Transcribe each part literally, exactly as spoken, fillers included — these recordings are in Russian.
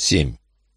семь.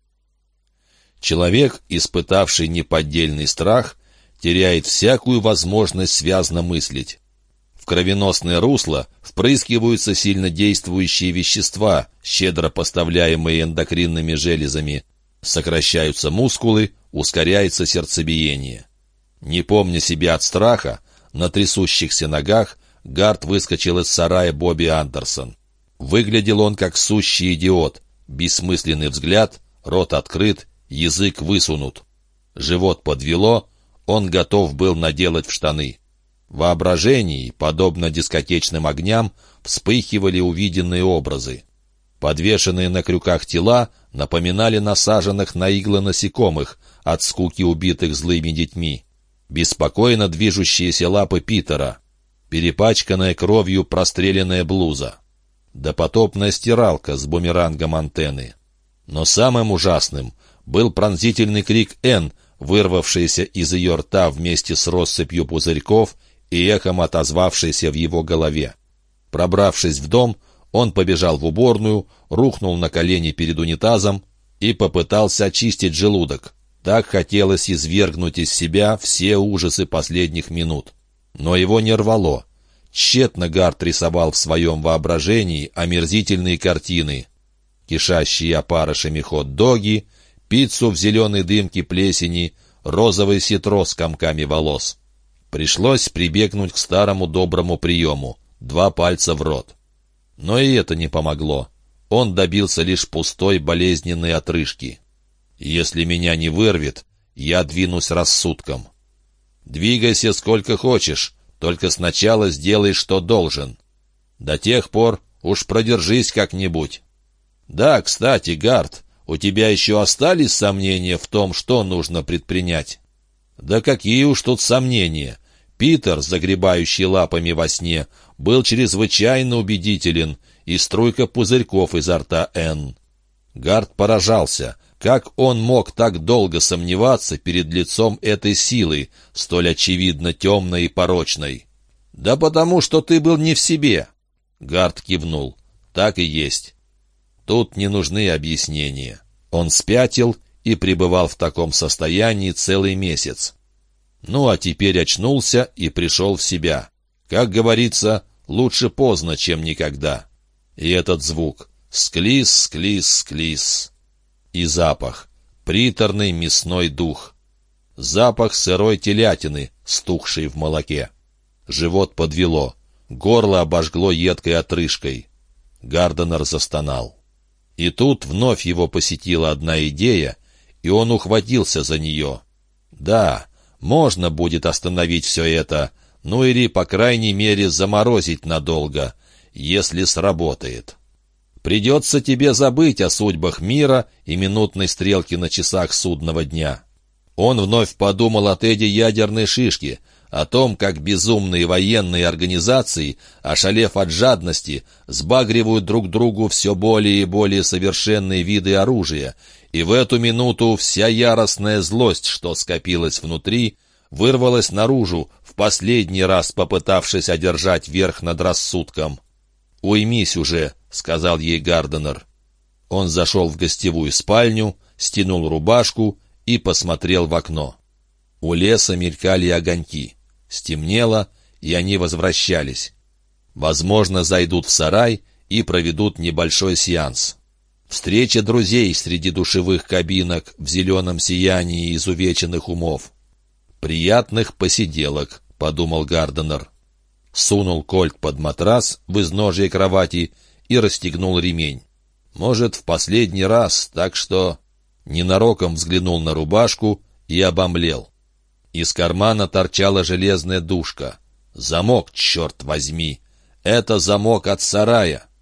Человек, испытавший неподдельный страх, теряет всякую возможность связно мыслить. В кровеносное русло впрыскиваются сильнодействующие вещества, щедро поставляемые эндокринными железами. Сокращаются мускулы, ускоряется сердцебиение. Не помня себя от страха, на трясущихся ногах Гард выскочил из сарая Бобби Андерсон. Выглядел он как сущий идиот. Бессмысленный взгляд, рот открыт, язык высунут. Живот подвело, он готов был наделать в штаны. В воображении, подобно дискотечным огням, вспыхивали увиденные образы. Подвешенные на крюках тела напоминали насаженных на иглы насекомых, от скуки убитых злыми детьми. Беспокойно движущиеся лапы Питера, перепачканная кровью простреленная блуза, допотопная стиралка с бумерангом антенны. Но самым ужасным был пронзительный крик Энн, вырвавшийся из ее рта вместе с россыпью пузырьков и эхом отозвавшийся в его голове. Пробравшись в дом, он побежал в уборную, рухнул на колени перед унитазом и попытался очистить желудок. Так хотелось извергнуть из себя все ужасы последних минут. Но его не рвало. Тщетно Гард рисовал в своем воображении омерзительные картины. Кишащие опарышами хот-доги, пиццу в зеленой дымке плесени, розовый ситро с комками волос. Пришлось прибегнуть к старому доброму приему — два пальца в рот. Но и это не помогло. Он добился лишь пустой болезненной отрыжки. «Если меня не вырвет, я двинусь рассудком». «Двигайся сколько хочешь, только сначала сделай, что должен. До тех пор уж продержись как-нибудь». «Да, кстати, Гард, у тебя еще остались сомнения в том, что нужно предпринять?» «Да какие уж тут сомнения! Питер, загребающий лапами во сне, был чрезвычайно убедителен, и струйка пузырьков изо рта Энн». Гард поражался, как он мог так долго сомневаться перед лицом этой силы, столь очевидно темной и порочной. «Да потому что ты был не в себе». Гард кивнул. «Так и есть». Тут не нужны объяснения. Он спятил и пребывал в таком состоянии целый месяц. Ну, а теперь очнулся и пришел в себя. Как говорится, лучше поздно, чем никогда. И этот звук — склиз, склиз, склиз. И запах — приторный мясной дух. Запах сырой телятины, стухшей в молоке. Живот подвело, горло обожгло едкой отрыжкой. Гарденер застонал. И тут вновь его посетила одна идея, и он ухватился за нее. Да, можно будет остановить все это, ну или, по крайней мере, заморозить надолго, если сработает. Придется тебе забыть о судьбах мира и минутной стрелке на часах судного дня. Он вновь подумал о Теде ядерной шишки, о том, как безумные военные организации, ошалев от жадности, сбагривают друг другу все более и более совершенные виды оружия, и в эту минуту вся яростная злость, что скопилась внутри, вырвалась наружу, в последний раз попытавшись одержать верх над рассудком. «Уймись уже», — сказал ей Гарденер. Он зашел в гостевую спальню, стянул рубашку и посмотрел в окно. У леса мелькали огоньки. Стемнело, и они возвращались. Возможно, зайдут в сарай и проведут небольшой сеанс. Встреча друзей среди душевых кабинок в зеленом сиянии изувеченных умов. «Приятных посиделок», — подумал Гарденер. Сунул кольт под матрас в изножье кровати и расстегнул ремень. Может, в последний раз, так что... Ненароком взглянул на рубашку и обомлел. Из кармана торчала железная душка. Замок, черт возьми! Это замок от сарая.